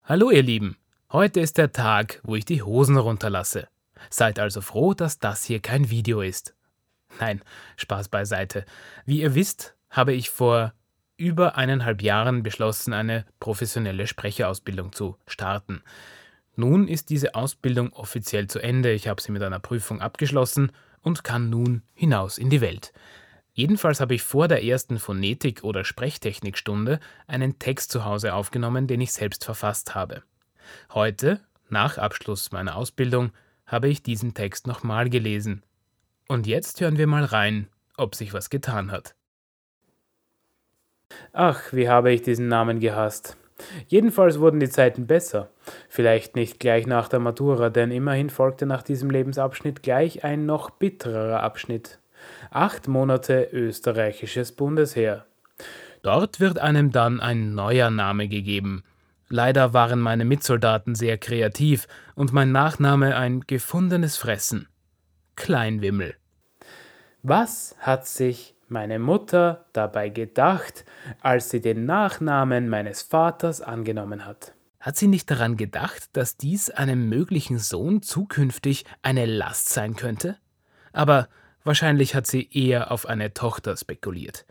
Hallo ihr Lieben, heute ist der Tag, wo ich die Hosen runterlasse. Seid also froh, dass das hier kein Video ist. Nein, Spaß beiseite. Wie ihr wisst, habe ich vor über 1,5 Jahren beschlossen, eine professionelle Sprecherausbildung zu starten. Nun ist diese Ausbildung offiziell zu Ende, ich habe sie mit einer Prüfung abgeschlossen und kann nun hinaus in die Welt. Jedenfalls habe ich vor der ersten Phonetik- oder Sprechtechnikstunde einen Text zu Hause aufgenommen, den ich selbst verfasst habe. Heute, nach Abschluss meiner Ausbildung, habe ich diesen Text nochmal gelesen. Und jetzt hören wir mal rein, ob sich was getan hat. Ach, wie habe ich diesen Namen gehasst. Jedenfalls wurden die Zeiten besser. Vielleicht nicht gleich nach der Matura, denn immerhin folgte nach diesem Lebensabschnitt gleich ein noch bitterer Abschnitt. 8 Monate österreichisches Bundesheer. Dort wird einem dann ein neuer Name gegeben. Leider waren meine Mitsoldaten sehr kreativ und mein Nachname ein gefundenes Fressen. Kleinwimmel. Was hat sich meine Mutter dabei gedacht, als sie den Nachnamen meines Vaters angenommen hat? Hat sie nicht daran gedacht, dass dies einem möglichen Sohn zukünftig eine Last sein könnte? Aber wahrscheinlich hat sie eher auf eine Tochter spekuliert.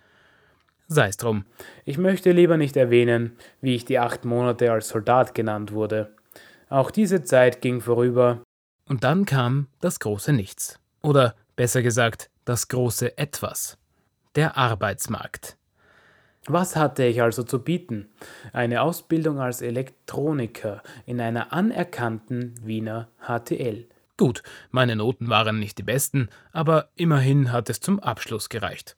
Sei es drum. Ich möchte lieber nicht erwähnen, wie ich die 8 Monate als Soldat genannt wurde. Auch diese Zeit ging vorüber. Und dann kam das große Nichts. Oder besser gesagt, das große Etwas. Der Arbeitsmarkt. Was hatte ich also zu bieten? Eine Ausbildung als Elektroniker in einer anerkannten Wiener HTL. Gut, meine Noten waren nicht die besten, aber immerhin hat es zum Abschluss gereicht.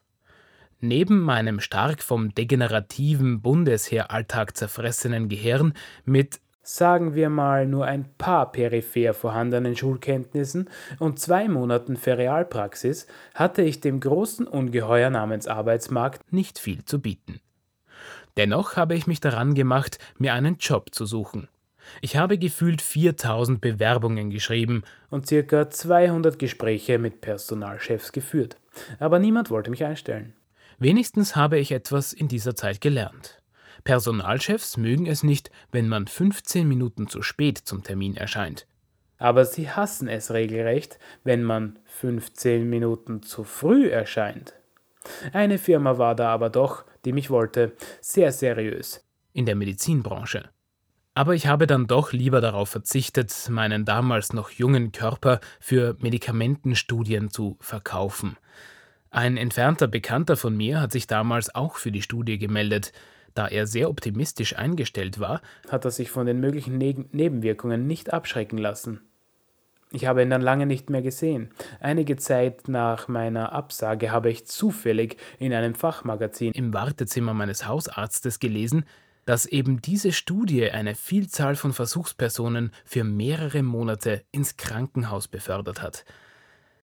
Neben meinem stark vom degenerativen Bundesheeralltag zerfressenen Gehirn mit, sagen wir mal, nur ein paar peripher vorhandenen Schulkenntnissen und 2 Monaten Ferialpraxis hatte ich dem großen Ungeheuer namens Arbeitsmarkt nicht viel zu bieten. Dennoch habe ich mich daran gemacht, mir einen Job zu suchen. Ich habe gefühlt 4.000 Bewerbungen geschrieben und ca. 200 Gespräche mit Personalchefs geführt, aber niemand wollte mich einstellen. Wenigstens habe ich etwas in dieser Zeit gelernt. Personalchefs mögen es nicht, wenn man 15 Minuten zu spät zum Termin erscheint. Aber sie hassen es regelrecht, wenn man 15 Minuten zu früh erscheint. Eine Firma war da aber doch, die mich wollte, sehr seriös. In der Medizinbranche. Aber ich habe dann doch lieber darauf verzichtet, meinen damals noch jungen Körper für Medikamentenstudien zu verkaufen. Ein entfernter Bekannter von mir hat sich damals auch für die Studie gemeldet. Da er sehr optimistisch eingestellt war, hat er sich von den möglichen Nebenwirkungen nicht abschrecken lassen. Ich habe ihn dann lange nicht mehr gesehen. Einige Zeit nach meiner Absage habe ich zufällig in einem Fachmagazin im Wartezimmer meines Hausarztes gelesen, dass eben diese Studie eine Vielzahl von Versuchspersonen für mehrere Monate ins Krankenhaus befördert hat.